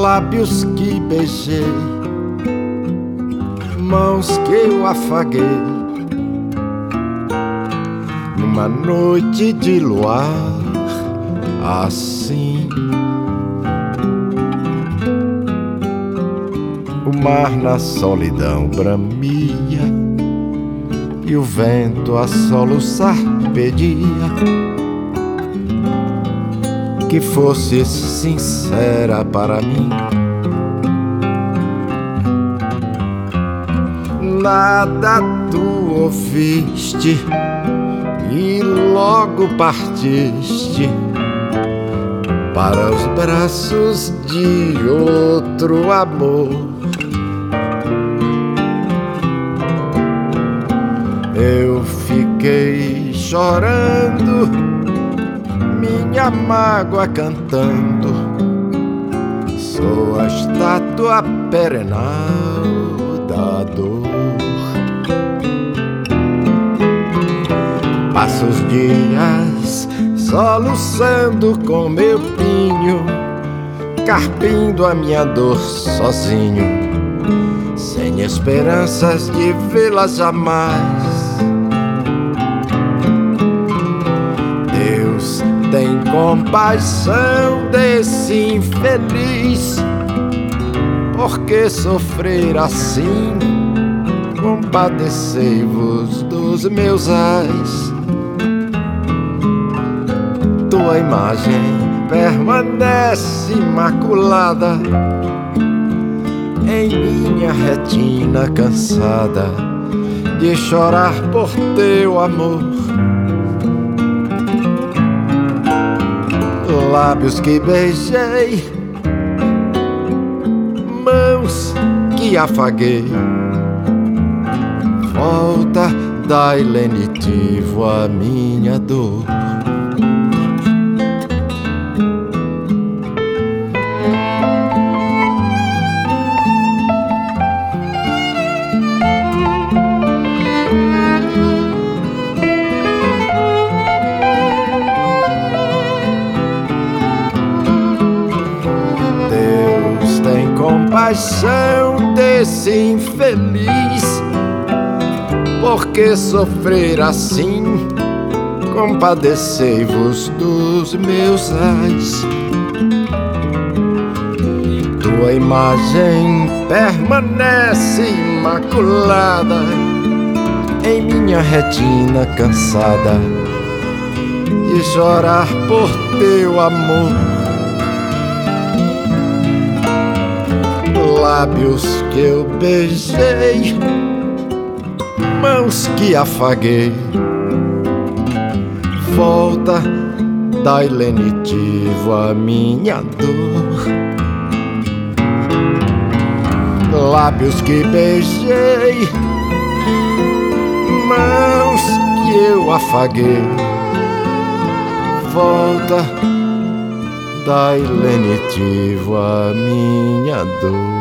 lábios que beijei, mãos que eu afaguei, numa noite de luar assim. O mar na solidão bramia e o vento a soluçar pedia que fosse sincera para mim. Nada tu ouviste e logo partiste para os braços de outro amor. Eu fiquei chorando, minha mágoa cantando, sou a estátua perenal da dor. Passo os dias soluçando com meu pinho, carpindo a minha dor sozinho, sem esperanças de vê-la jamais. Deus tem compaixão desse infeliz, porque sofrer assim? Compadecei-vos dos meus ais. Tua imagem permanece imaculada em minha retina cansada de chorar por teu amor. Lábios que beijei, mãos que afaguei, volta, dai lenitivo a minha dor. Compaixão desse infeliz, porque sofrer assim? Compadecei-vos dos meus ais. Tua imagem permanece imaculada em minha retina cansada de chorar por teu amor. Lábios que eu beijei, mãos que afaguei, volta, dai lenitivo a minha dor. Lábios que beijei, mãos que eu afaguei, volta, dai lenitivo a minha dor.